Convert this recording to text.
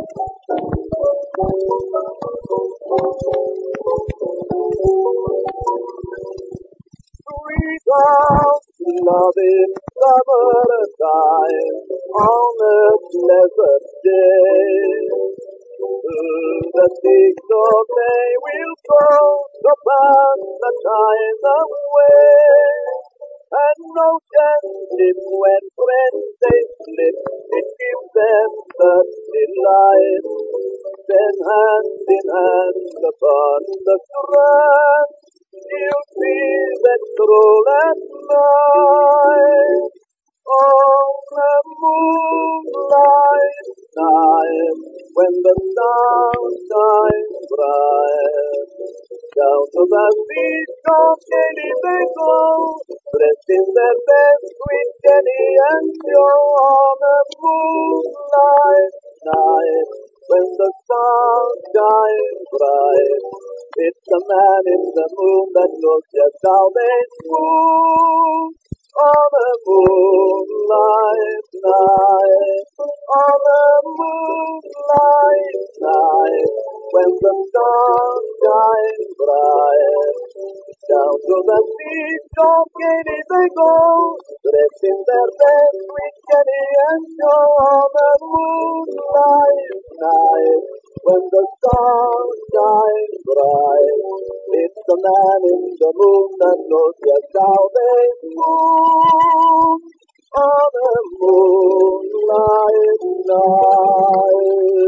Sweet of loving summertime on a pleasant day. The peaks of May will go to pass the time away. And no chance when friends they slip, it gives them such delight. Then hand in hand upon the strand, you'll see that stroll at night. On a moonlight night, when the stars shine bright, down to the beach of Jenny they go, dressed in their best with Jenny and Joe. On a moonlight night, when the stars shine bright, it's the man in the moon that knows just how they move. On a moonlight night, on a moonlight night, when the stars shine bright, down to the beach of Katy they go, dressed in their best with Jenny and Joe. On a moonlight night, when the stars shine bright, it's the man in the moon that knows just how they move. On a moonlight night.